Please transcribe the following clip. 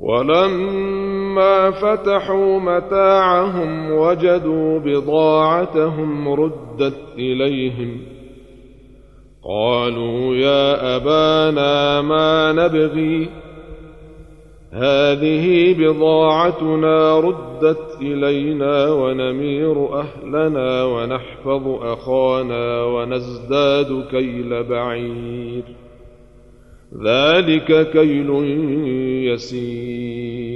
ولما فتحوا متاعهم وجدوا بضاعتهم ردت إليهم قالوا يا أبانا ما نبغي هذه بضاعتنا ردت إلينا ونمير أهلنا ونحفظ أخانا ونزداد كيل بعير ذلك كيل يسير.